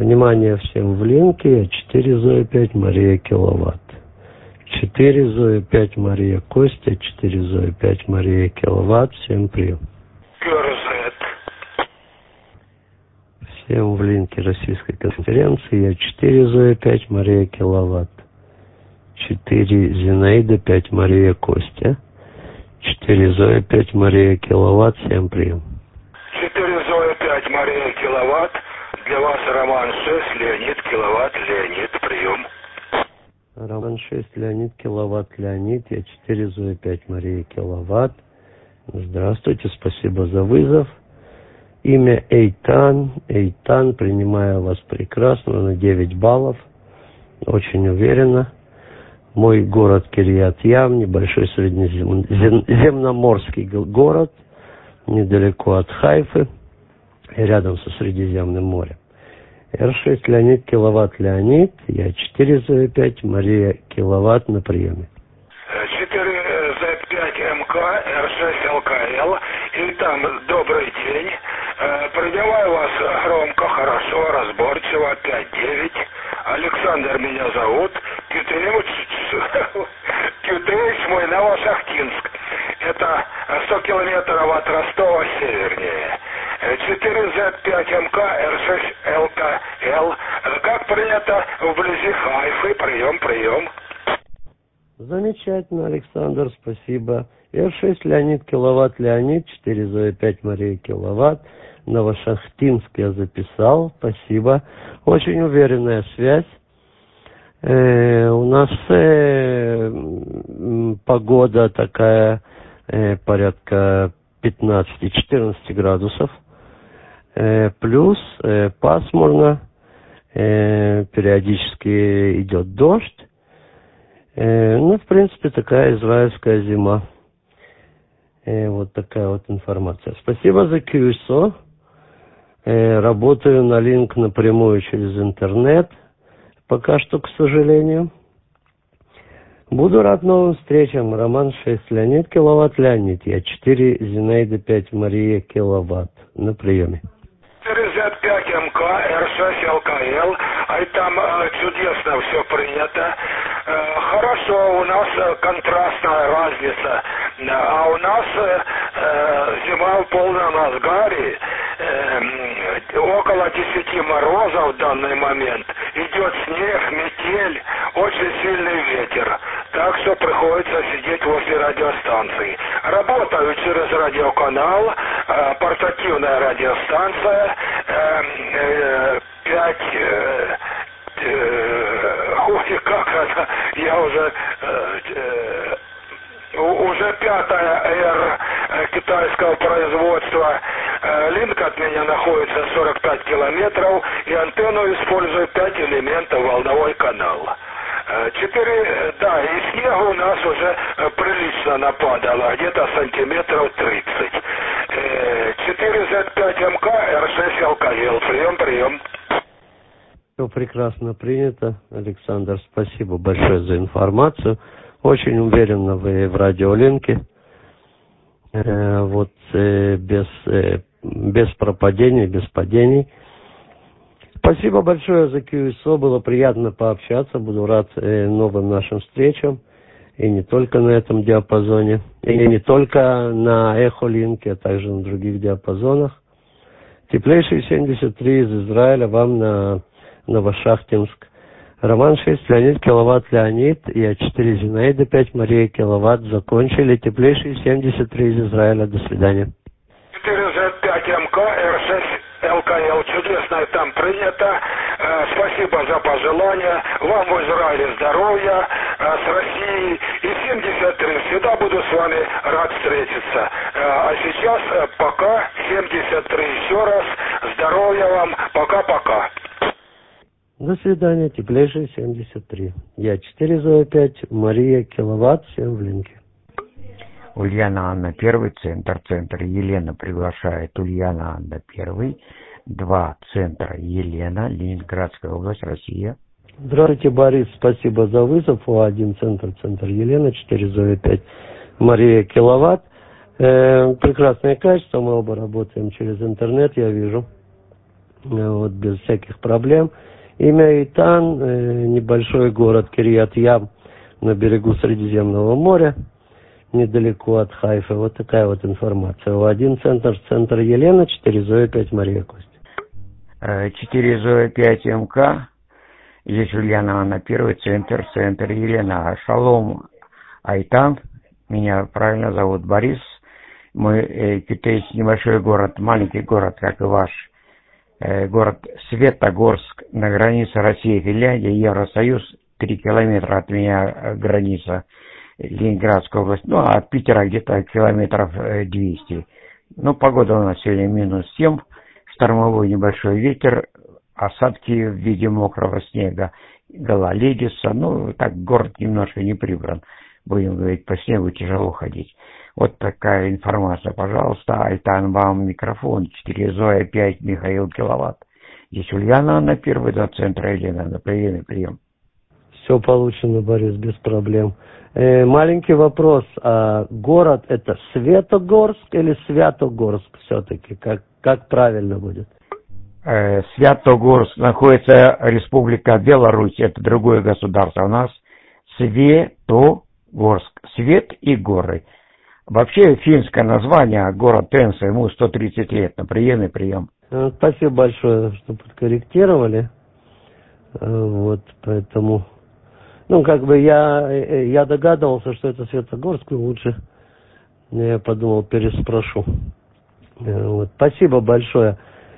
Внимание всем в линке. 4 Зоя 5 Мария киловатт. 4 Зоя 5 Мария Костя. 4 Зоя 5 Мария киловатт. Всем прием. Всем в линке российской конференции. Я 4 Зоя 5 Мария киловатт. 4 Зинаида 5 Мария Костя. 4 Зоя 5 Мария киловатт. Всем прием. 4 Зоя 5 Мария киловатт. Для вас Роман 6 Леонид киловатт. Леонид, прием. Роман 6 Леонид киловатт. Леонид. Я 4 Зоя 5 Мария киловатт. Здравствуйте, спасибо за вызов. Имя Эйтан. Эйтан, принимаю вас прекрасно на 9 баллов. Очень уверенно. Мой город Кирьят-Ям, небольшой средиземноморский город, недалеко от Хайфы, рядом со Средиземным морем. Р6 Леонид киловатт. Леонид. Я 4 Зоя 5 Мария киловатт на приеме. 4 Z5 МК, Р6 ЛКЛ. И там добрый день. Принимаю вас громко, хорошо, разборчиво. 5-9. Александр меня зовут. Кютеевич мой, Новошахтинск. Это 100 километров от Ростова севернее. 4Z5 МК, Р6 ЛКЛ. Как принято вблизи Хайфы. Прием. Замечательно, Александр, спасибо. Р6 Леонид киловатт. Леонид. 4 Зоя 5 Мария киловатт. Новошахтинск я записал, спасибо. Очень уверенная связь. У нас погода такая порядка 15-14 градусов. Плюс пасмурно, периодически идет дождь. В принципе, такая израильская зима. Вот такая вот информация. Спасибо за QSO. Работаю на линк напрямую через интернет. Пока что, к сожалению. Буду рад новым встречам. Роман 6 Леонид киловатт. Леонид. Я 4 Зинаида 5 Мария киловатт. На приеме. 4Z5 МК, Р6 ЛКЛ. А там чудесно все принято. Хорошо, у нас контрастная разница. А у нас зима в полном разгаре. Около 10 морозов в данный момент. Идет снег, метель, очень сильный ветер. Так что приходится сидеть возле радиостанции. Работаю через радиоканал, портативная радиостанция, 5... как это, я уже 5-я R китайского производства. Линк от меня находится 45 километров, и антенну использую 5 элементов, волновой канал. 4, да, и снегу у нас уже прилично нападало, где-то сантиметров 30. 4Z5 МК, Р6 ЛКЛ. Прием. Все прекрасно принято, Александр. Спасибо большое за информацию. Очень уверенно вы в радиолинке. Без пропадений, без падений. Спасибо большое за QSO. Было приятно пообщаться. Буду рад новым нашим встречам. И не только на этом диапазоне. И не только на Эхолинке, а также на других диапазонах. Теплейший 73 из Израиля вам на Новошахтинск. Роман 6 Леонид киловатт. Леонид. Я 4 Зинаида 5 Мария киловатт. Закончили. Теплейший 73 из Израиля. До свидания. 4Z5 МК, Р6 ЛКЛ. Чудесно там принято. Спасибо за пожелания. Вам в Израиле здоровья, с Россией. И 73. Всегда буду с вами рад встретиться. А сейчас пока 73 еще раз. Здоровья вам. Пока-пока. До свидания. Теплейший 73. Я 4 Зоя 5 Мария киловатт. Всем в линке. Ульяна Анна, первый центр. Елена приглашает Ульяна Анна, первый. 2, центр Елена, Ленинградская область, Россия. Здравствуйте, Борис, спасибо за вызов. О1, центр Елена, 4 Зоя 5 Мария киловатт. Прекрасное качество, мы оба работаем через интернет, я вижу. вот, без всяких проблем. Имя Эйтан, небольшой город Кирьят-Ям на берегу Средиземного моря, недалеко от Хайфа. Вот такая вот информация. У1 центр Елена, 4 Зоя, 5 Мария Костя. 4 Зоя, 5 МК. Здесь Ульяна Анна, первый центр Елена. Шалом, Айтан. Меня правильно зовут Борис. Мы Китайский небольшой город, маленький город, как и ваш. Город Светогорск на границе России и Финляндии, Евросоюз. 3 километра от меня граница, Ленинградская область. Ну, а от Питера где-то километров 200. Ну, погода у нас сегодня -7. Штормовой небольшой ветер, осадки в виде мокрого снега, гололедица. Ну, так город немножко не прибран. Будем говорить, по снегу тяжело ходить. Вот такая информация, пожалуйста. Айтан, вам микрофон. 4 Зоя, 5 Михаил Киловатт. Здесь Ульяна Анна, первый до центра Елена. На прием. Все получено, Борис, без проблем. Маленький вопрос. А город это Светогорск или Святогорск все-таки? Как правильно будет? Святогорск находится Республика Беларусь. Это другое государство. У нас Светогорск. Свет и горы. Вообще финское название, город Тенса, ему 130 лет. На прием. Спасибо большое, что подкорректировали. Вот, поэтому... Ну, как бы я догадывался, что это Светогорск, и лучше я подумал, переспрошу. Вот. Спасибо большое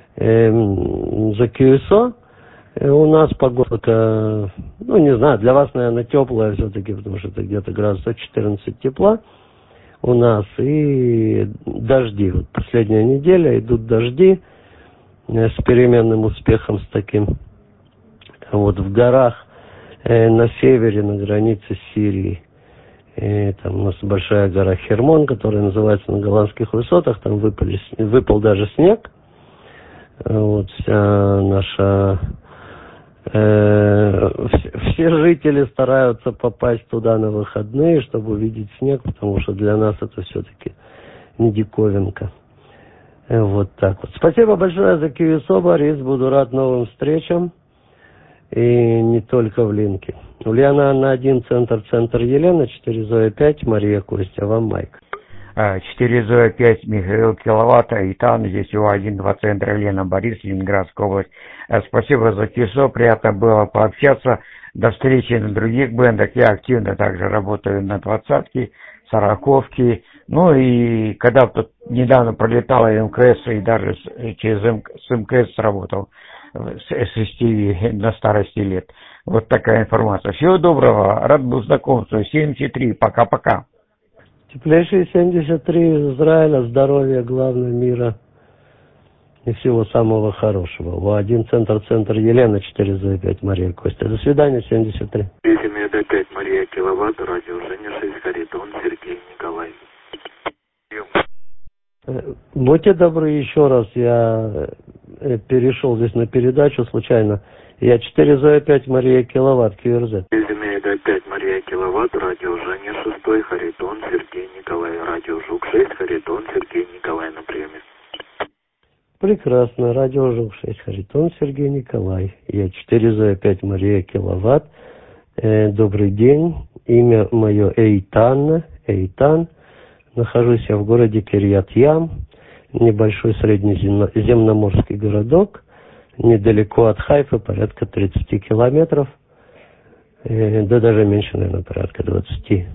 за QSO. У нас погода, ну, не знаю, для вас, наверное, теплая все-таки, потому что это где-то градусов 14 тепла у нас. И дожди. Вот последняя неделя идут дожди с переменным успехом, с таким. Вот в горах на севере, на границе с Сирией. Там у нас большая гора Хермон, которая называется на голландских высотах. Там выпал даже снег. Вот вся наша... все жители стараются попасть туда на выходные, чтобы увидеть снег, потому что для нас это все-таки не диковинка. Вот так вот. Спасибо большое за QSO, Борис. Буду рад новым встречам. И не только в линке. Ульяна Анна 1, центр Елена, 4 Зоя 5, Мария Костя. Вам майк. 4 Зоя 5 Михаил Киловатт, Итан, здесь У1, 2 центра Елена, Борис, Ленинградская область. Спасибо за КИСО, приятно было пообщаться. До встречи на других бендах. Я активно также работаю на 20-ке, 40-ке. Ну и когда тут недавно пролетала МКС и даже через с МКС работал с SSTV на старости лет. Вот такая информация. Всего доброго, рад был знакомству. 73, пока-пока. Теплейшие 73 из Израиля, здоровья, главное, мира и всего самого хорошего. У1 центр Елена, 4 Зоя 5, Мария Костя. До свидания, 73. 5 Мария Киловатт, радио Женя 6, Харитон, Сергей, Николай. Будьте добры, еще раз, я перешел здесь на передачу случайно. Я 4 Зоя 5 Мария Киловатт, QRZ. 5 Мария Киловатт, радио Женя 6, Харитон, Сергей, Николай, радио Жук 6, Харитон, Сергей, Николай на приеме. Прекрасно, радио Жук 6, Харитон, Сергей, Николай. Я 4 Зоя 5 Мария Киловатт. Добрый день, имя мое Эйтан. Нахожусь я в городе Кирьят-Ям, небольшой среднеземноморский городок, недалеко от Хайфа, порядка 30 километров, да даже меньше, наверное, порядка 20.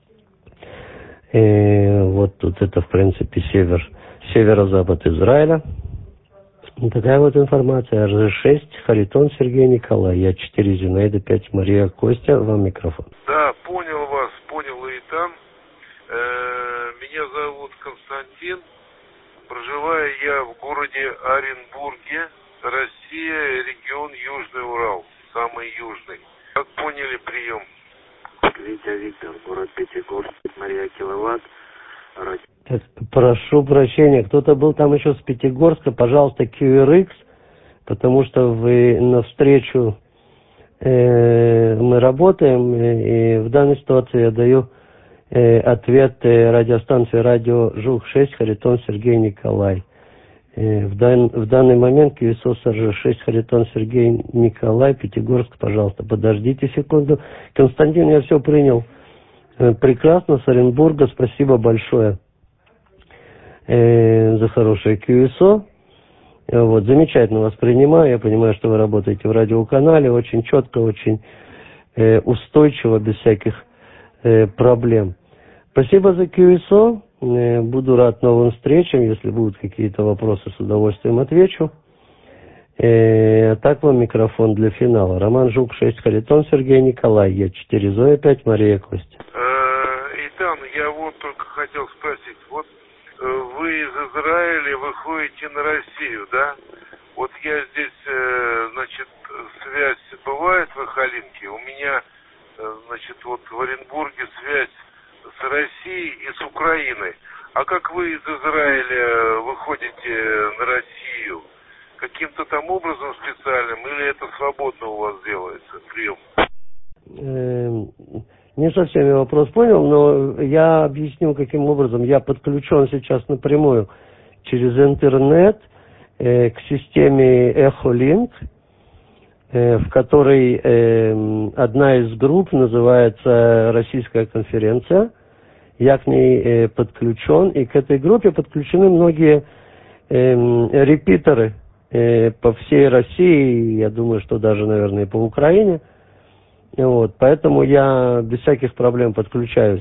Вот тут это, в принципе, северо-запад Израиля. Такая вот информация. РЖ6, Харитон, Сергей, Николай. Я 4 Зинаида, 5 Мария Костя. Вам микрофон. Да, понял вас, и там. Меня зовут Константин. Проживаю я в городе Оренбурге, Россия, регион Южный Урал, самый южный. Как поняли, прием. Витя Виктор, город Пятигорск, Мария Киловатт. Прошу прощения, кто-то был там еще с Пятигорска, пожалуйста, QRX, потому что вы навстречу мы работаем, и в данной ситуации я даю ответ радиостанции радио Жук 6, Харитон, Сергей, Николай. В данный момент QSO РЖ-6 Харитон Сергей Николай, Пятигорск, пожалуйста, подождите секунду. Константин, я все принял. Прекрасно, с Оренбурга, спасибо большое за хорошее QSO. Вот, замечательно вас принимаю, я понимаю, что вы работаете в радиоканале, очень четко, очень устойчиво, без всяких проблем. Спасибо за QSO. Буду рад новым встречам. Если будут какие-то вопросы, с удовольствием отвечу. Так вам микрофон для финала. Роман Жук, 6 Харитон, Сергей Николай, Е4 Зоя 5, Мария Костя. Итан, я вот только хотел спросить. Вот вы из Израиля выходите на Россию, да? Вот я здесь, значит, связь бывает в Ихалинке. У меня, значит, вот в Оренбурге связь с Россией и с Украиной. А как вы из Израиля выходите на Россию? Каким-то там образом специальным или это свободно у вас делается, прием? Не совсем я вопрос понял, но я объясню, каким образом. Я подключен сейчас напрямую через интернет к системе EchoLink, в которой одна из групп называется «Российская конференция». Я к ней подключен, и к этой группе подключены многие репитеры по всей России, я думаю, что даже, наверное, и по Украине. Вот, поэтому я без всяких проблем подключаюсь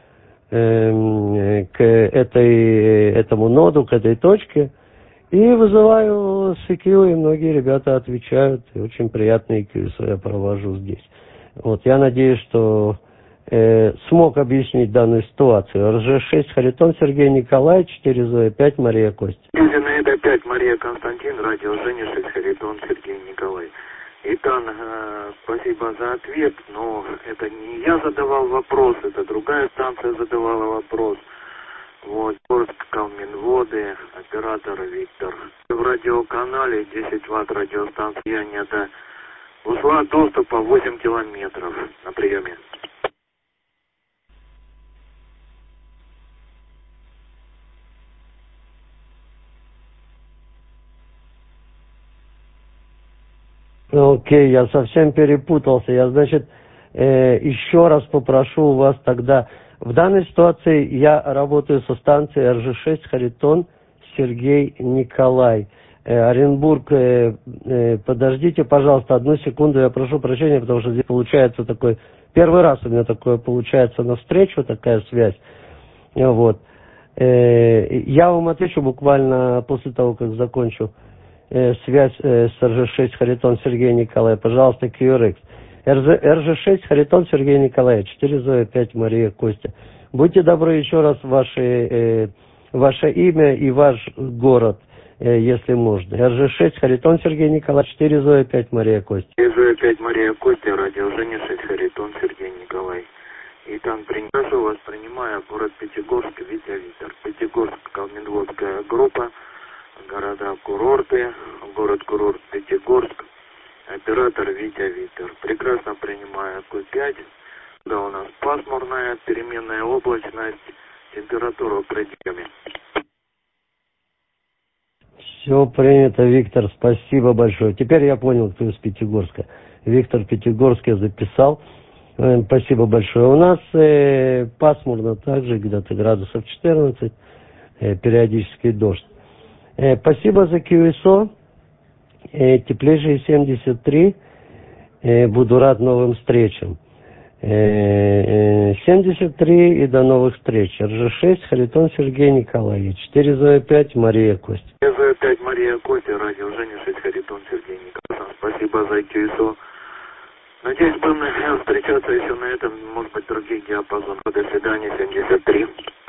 к этому ноду, к этой точке, и вызываю CQ, и многие ребята отвечают, и очень приятные QSO я провожу здесь. Вот, я надеюсь, что смог объяснить данную ситуацию. РЖ-6 Харитон Сергей Николай, 4 Зоя 5 Мария Костя. На это 5 Мария Константин, радио Женя 6 Харитон Сергей Николай. Итан, спасибо за ответ, но это не я задавал вопрос, это другая станция задавала вопрос. Вот, Горск, Калминводы, оператор Виктор. В радиоканале 10 Вт радиостанция нет узла доступа 8 километров на приеме. Окей, я совсем перепутался. Я, значит, еще раз попрошу у вас тогда. В данной ситуации я работаю со станцией РЖ-6 Харитон Сергей Николай. Оренбург, подождите, пожалуйста, одну секунду, я прошу прощения, потому что здесь получается такой... Первый раз у меня такое получается навстречу, такая связь. Вот. Я вам отвечу буквально после того, как закончу связь с РЖ-6 Харитон Сергей Николай. Пожалуйста, QRX. РЖ-6 Харитон Сергей Николай, 4 Зоя 5 Мария Костя. Будьте добры, еще раз ваше имя и ваш город, если можно. РЖ-6 Харитон Сергей Николай, 4 Зоя 5 Мария Костя. 4 Зоя 5 Мария Костя, радио Женя 6 Харитон Сергей Николай. Итак, прошу вас, принимаю город Пятигорск, Витя Виктор. Пятигорск, Калминводская группа. Города-курорты, город-курорт Пятигорск, оператор Витя Виктор. Прекрасно принимаю Q5, да, у нас пасмурная, переменная облачность, температура в пределе. Все принято, Виктор, спасибо большое. Теперь я понял, кто из Пятигорска. Виктор Пятигорск я записал. Спасибо большое. У нас пасмурно также, где-то градусов 14, периодический дождь. Спасибо за QSO. Теплейший 73. Буду рад новым встречам. 73 и до новых встреч. РЖ-6 Харитон Сергей Николай. 4 Зоя 5 Мария Костя. 4 Зоя 5 Мария Костя, радио Женя 6 Харитон Сергей Николай. Спасибо за QSO. Надеюсь, будем встречаться еще на этом, может быть, других диапазонах. До свидания, 73.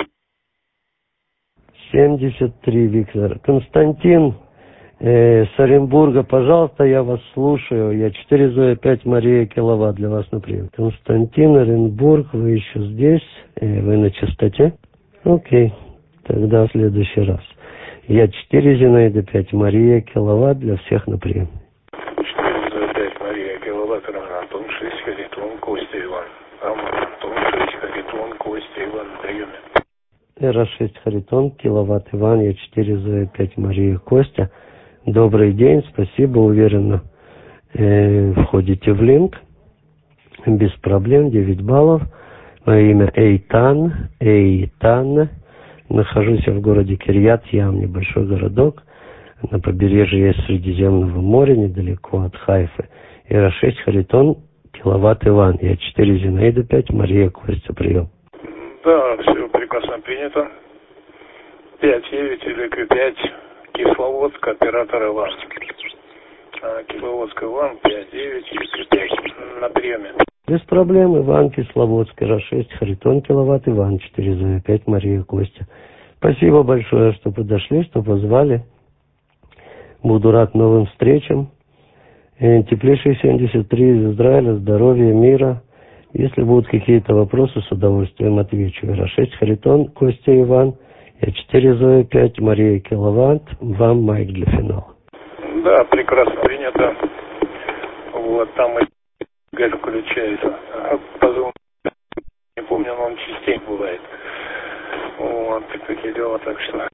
73, Виктор. Константин с Оренбурга, пожалуйста, я вас слушаю. Я 4 Зоя 5 Мария Киловатт для вас на прием. Константин, Оренбург, вы еще здесь? Вы на частоте? Окей, тогда в следующий раз. Я 4 Зинаида 5 Мария Киловатт для всех на прием. 4 Зоя 5 Мария Киловатт, Антон 6 Харитон Костя Иван. Антон 6 Харитон Костя Иван на приеме. Эра-6 Харитон, киловатт Иван, Я-4 Зоя 5 Мария Костя. Добрый день, спасибо, уверенно входите в линк. Без проблем, 9 баллов. Мое имя Эйтан. Нахожусь я в городе Кирьят-Ям, небольшой городок на побережье Средиземного моря, недалеко от Хайфы. Эра-6 Харитон, киловатт Иван, Я-4 Зинаида 5 Мария Костя, прием. Да, все прекрасно принято. 5-9 или К5, Кисловодск, оператор Иван. Кисловодск Иван, 5-9 или К5 на приеме. Без проблем, Иван, Кисловодск, Эра-6 Харитон, киловатт Иван, 4 Зоя 5 Мария Костя. Спасибо большое, что подошли, что позвали. Буду рад новым встречам. Теплейший 73 из Израиля, здоровья, мира. Если будут какие-то вопросы, с удовольствием отвечу. Эра-6 Харитон, Костя Иван, Я-4 Зоя 5 Мария киловатт. Вам майк для финала. Да, прекрасно принято. Вот, там и Галь включается. Позвонил, не помню, но он частенько бывает. Вот, такие дела, так что...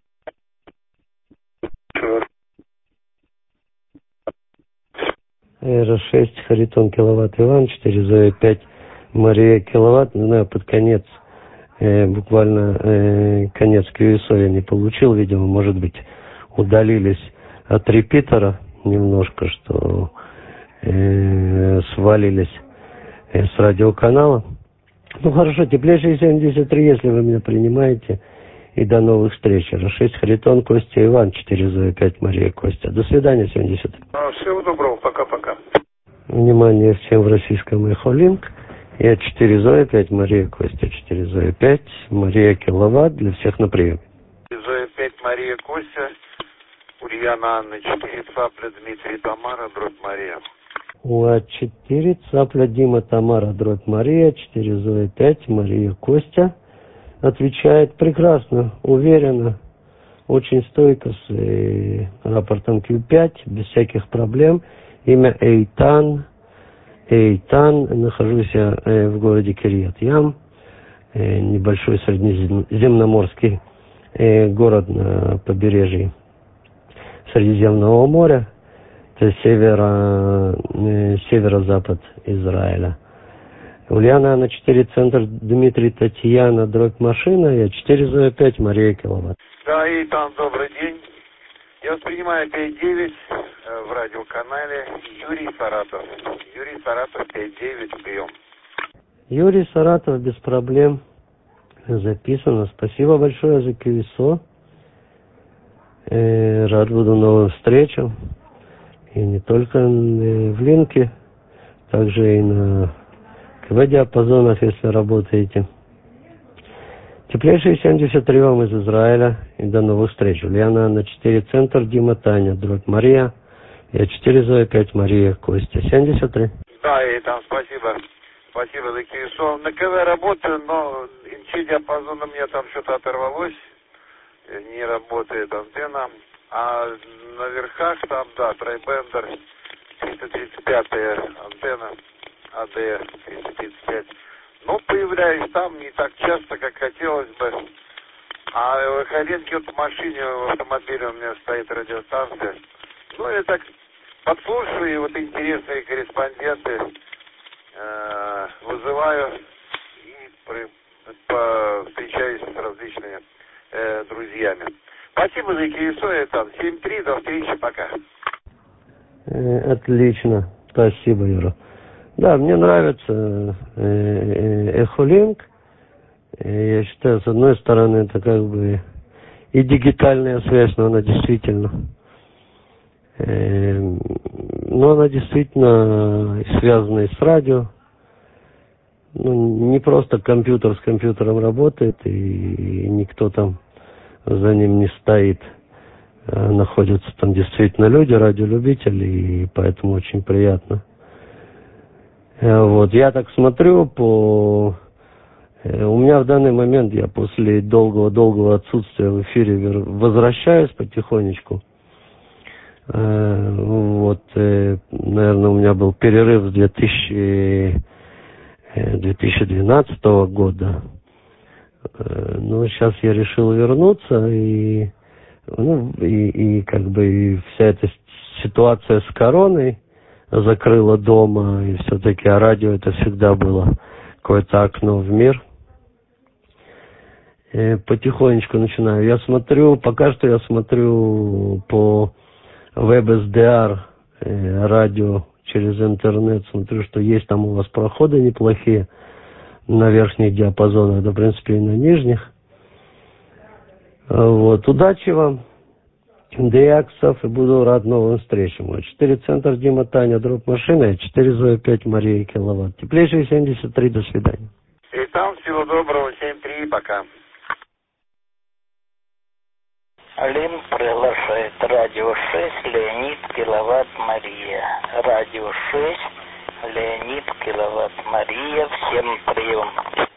Эра-6 Харитон, киловатт Иван, 4 Зоя 5 Мария киловатт. Не знаю, под конец, буквально конец QSO я не получил, видимо, может быть, удалились от репитера немножко, что свалились с радиоканала. Ну хорошо, теплейший 73, если вы меня принимаете. И до новых встреч. Эра-6 Харитон, Костя Иван, 4 Зоя 5 Мария Костя. До свидания, 73. Всего доброго, пока-пока. Внимание всем в российском Эхолинк. Я-4 Зоя 5 Мария Костя, 4 Зоя 5 Мария киловатт, для всех на приеме. Зоя 5 Мария Костя, Ульяна Анна 4 Цапля Дмитрий Тамара, дробь Мария. УА-4 Цапля Дима Тамара, дробь Мария, 4 Зоя 5 Мария Костя. Отвечает прекрасно, уверенно, очень стойко с рапортом Q5, без всяких проблем. Имя Эйтан. Нахожусь я в городе Кирьят-Ям, небольшой средиземноморский город на побережье Средиземного моря. Это северо-запад Израиля. Ульяна Анна 4 Центр Дмитрий Татьяна, дробь машина, Я-4 Зоя 5 Мария киловатт. Да, и там добрый день. Я воспринимаю 5-9 в радиоканале Юрий Саратов. Юрий Саратов 5-9, прием. Юрий Саратов, без проблем. Записано. Спасибо большое за QSO. Рад буду новым встречам. И не только в линке, также и на КВ-диапазонах, если работаете. Теплейший 73 вам из Израиля. И до новых встреч. Ульяна Анна 4 Центр Дима Таня, дробь Мария. Я-4 Зоя 5 Мария Костя. 73. Да, и там спасибо. Спасибо за QSO. На КВ работаю, но МЧ-диапазон у меня там что-то оторвалось. Не работает антенна. А на верхах там, да, трайбендер 335-я антенна. АД 335. Но появляюсь там не так часто, как хотелось бы. А в Эхолинке вот в машине, в автомобиле у меня стоит радиостанция. Ну, я так подслушиваю, и вот интересные корреспонденты вызываю и встречаюсь с различными друзьями. Спасибо за QSO, там 7-3, до встречи, пока. Отлично, спасибо, Юра. Да, мне нравится Эхолинк. Я считаю, с одной стороны, это как бы и дигитальная связь, но она действительно связана и с радио. Ну, не просто компьютер с компьютером работает, и никто там за ним не стоит. Находятся там действительно люди, радиолюбители, и поэтому очень приятно. Вот, я так смотрю у меня в данный момент, я после долгого отсутствия в эфире возвращаюсь потихонечку. Вот, наверное, у меня был перерыв с 2012 года. Но сейчас я решил вернуться, и как бы и вся эта ситуация с короной закрыла дома, и все-таки радио это всегда было какое-то окно в мир. И потихонечку начинаю. Пока что я смотрю по WebSDR радио через интернет, смотрю, что есть там у вас проходы неплохие на верхних диапазонах, да, в принципе, и на нижних. Вот, удачи вам, Деяксов, и буду рад новым встречам. 4 Центр, Дима, Таня, Дроп Машина, 4 Зоя, 5 Мария, Киловатт. Теплейшие 73, до свидания. И там всего доброго, 7-3, пока. Лим приглашает радио 6, Леонид, Киловатт, Мария. Радио 6, Леонид, Киловатт, Мария. Всем прием.